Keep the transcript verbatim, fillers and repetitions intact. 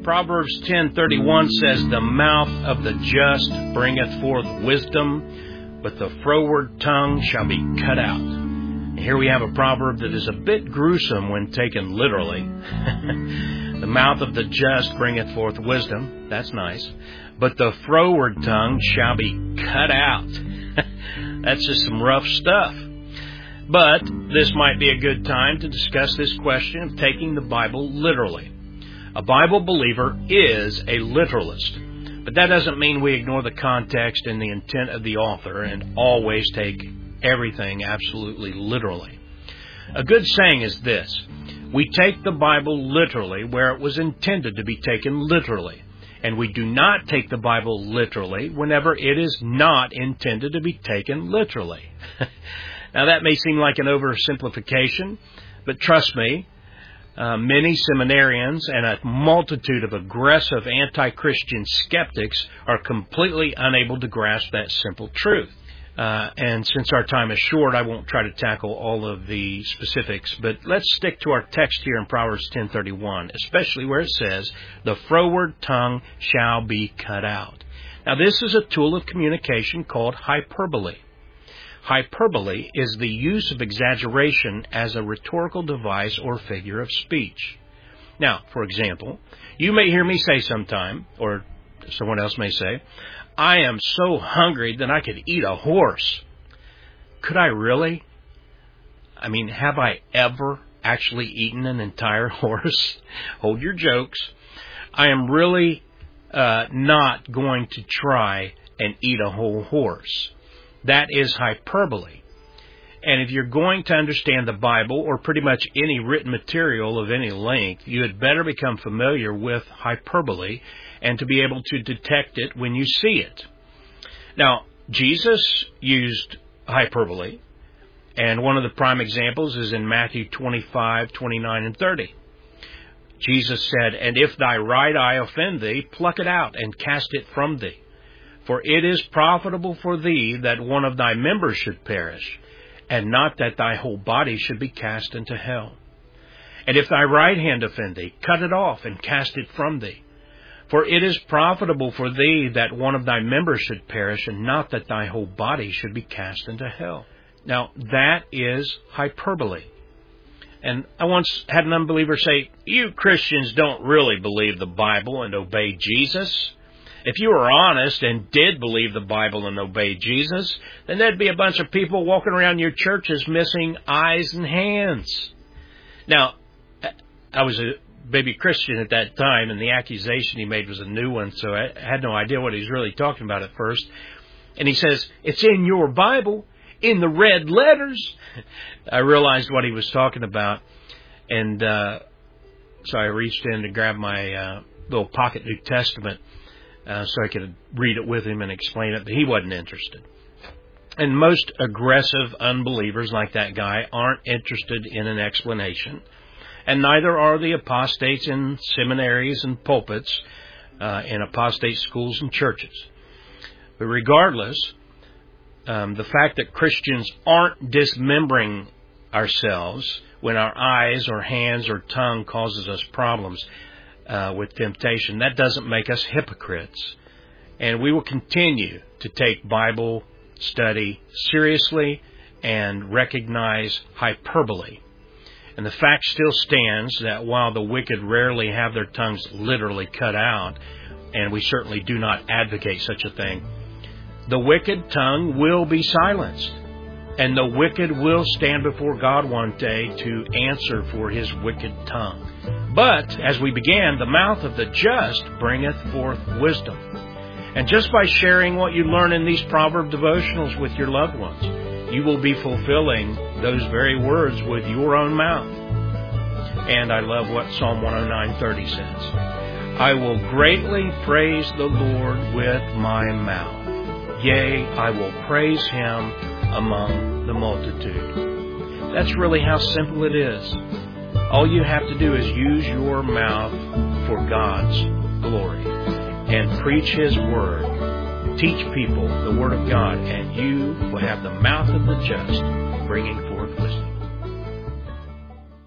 Proverbs ten thirty-one says, "The mouth of the just bringeth forth wisdom, but the froward tongue shall be cut out." And here we have a proverb that is a bit gruesome when taken literally. The mouth of the just bringeth forth wisdom. That's nice. But the froward tongue shall be cut out. That's just some rough stuff. But this might be a good time to discuss this question of taking the Bible literally. A Bible believer is a literalist, but that doesn't mean we ignore the context and the intent of the author and always take everything absolutely literally. A good saying is this: we take the Bible literally where it was intended to be taken literally, and we do not take the Bible literally whenever it is not intended to be taken literally. Now, that may seem like an oversimplification, but trust me, Uh, many seminarians and a multitude of aggressive anti-Christian skeptics are completely unable to grasp that simple truth. Uh, and since our time is short, I won't try to tackle all of the specifics, but let's stick to our text here in Proverbs ten thirty-one, especially where it says, "The froward tongue shall be cut out." Now, this is a tool of communication called hyperbole. Hyperbole is the use of exaggeration as a rhetorical device or figure of speech. Now, for example, you may hear me say sometime, or someone else may say, "I am so hungry that I could eat a horse." Could I really? I mean, have I ever actually eaten an entire horse? Hold your jokes. I am really uh, not going to try and eat a whole horse. That is hyperbole. And if you're going to understand the Bible, or pretty much any written material of any length, you had better become familiar with hyperbole and to be able to detect it when you see it. Now, Jesus used hyperbole, and one of the prime examples is in Matthew twenty-five, twenty-nine, and thirty. Jesus said, "And if thy right eye offend thee, pluck it out and cast it from thee. For it is profitable for thee that one of thy members should perish, and not that thy whole body should be cast into hell. And if thy right hand offend thee, cut it off and cast it from thee. For it is profitable for thee that one of thy members should perish, and not that thy whole body should be cast into hell." Now, that is hyperbole. And I once had an unbeliever say, "You Christians don't really believe the Bible and obey Jesus. If you were honest and did believe the Bible and obey Jesus, then there'd be a bunch of people walking around your churches missing eyes and hands." Now, I was a baby Christian at that time, and the accusation he made was a new one, so I had no idea what he was really talking about at first. And he says, "It's in your Bible, in the red letters." I realized what he was talking about, and uh, so I reached in to grab my uh, little pocket New Testament, Uh, so I could read it with him and explain it, but he wasn't interested. And most aggressive unbelievers like that guy aren't interested in an explanation, and neither are the apostates in seminaries and pulpits, uh, in apostate schools and churches. But regardless, um, the fact that Christians aren't dismembering ourselves when our eyes or hands or tongue causes us problems Uh, with temptation, that doesn't make us hypocrites. And we will continue to take Bible study seriously and recognize hyperbole. And the fact still stands that while the wicked rarely have their tongues literally cut out, and we certainly do not advocate such a thing, the wicked tongue will be silenced. And the wicked will stand before God one day to answer for his wicked tongue. But, as we began, the mouth of the just bringeth forth wisdom. And just by sharing what you learn in these proverb devotionals with your loved ones, you will be fulfilling those very words with your own mouth. And I love what Psalm one oh nine thirty says. "I will greatly praise the Lord with my mouth. Yea, I will praise him among the multitude." That's really how simple it is. All you have to do is use your mouth for God's glory and preach his word. Teach people the word of God, and you will have the mouth of the just bringing forth